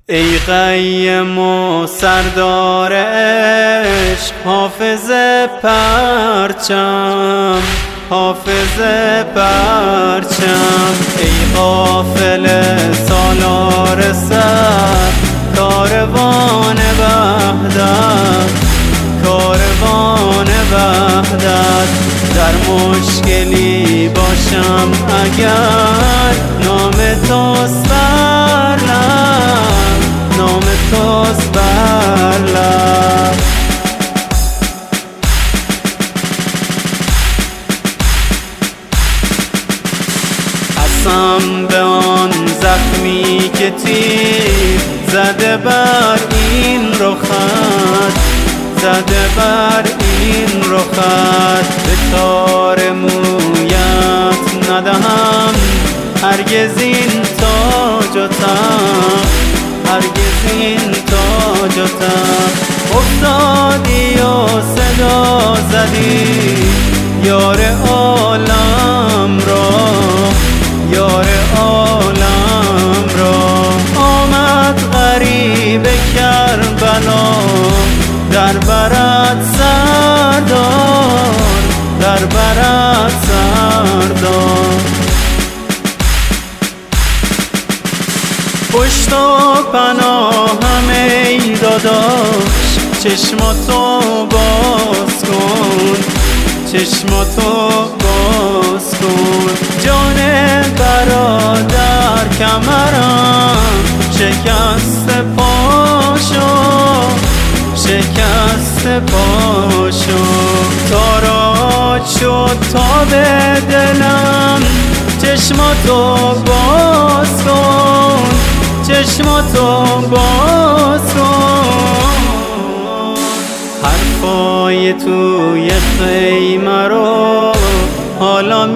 ای قیم و سردار عشق، حافظ پرچم، حافظ پرچم. ای قافله سالار سر، کاروان وحدت، کاروان وحدت. در مشکلی باشم اگر، نام توست بر لب، نام توست بر لب. قسم به آن زخمی که تیر زده بر این رخت، زده بر این رخت. به تار مویت ندهم هرگز این تاج و تخت، هرگز این تاج و تخت. افتادی و صدا زدی یار عالم را، یار عالم را. آمد غریب کربلا، در برت سردار، در برت سردار. پشت و پناهم ای داداش، چشماتو باز کن، چشماتو باز کن. جان برادر کمرم شکست پاشو، شکست پاشو. تاراج شد تا به دلم، چشماتو باز کن، چشماتو باز کن. حرفای توی خیمه رو حالا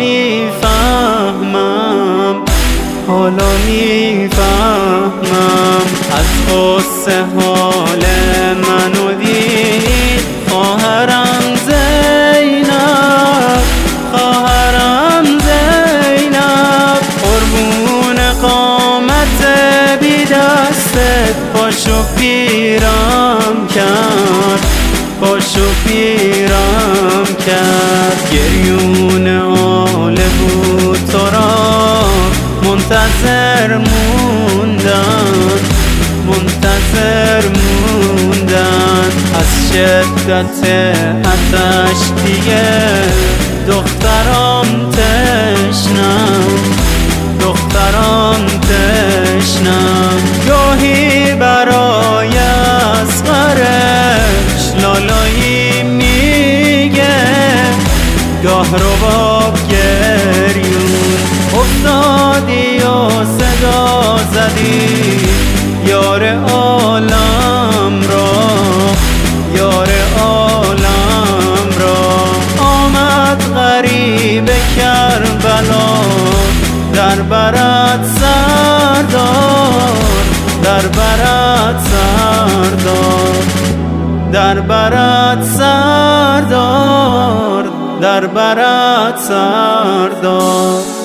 میفهمم، حالا میفهمم. از قصه حال منو دید خواهرم زینب، خواهرم زینب. قربون قامت بی دستت پاشو پیرم کرد، پاشو پیرم کرد. گریون آله بود تو را منتظر موندن، منتظر موندن. از شدت آتش دیگه دخترام تشنم، دخترام تشنم. گاهی برای اصغرش لالایی میگه، گاه رو با گریون. افتادی و صدا زدی یار عالم را، یار عالم را. آمد غریب کربلا، در برت سردار، در برت سردار، در برت سردار، در برت سردار.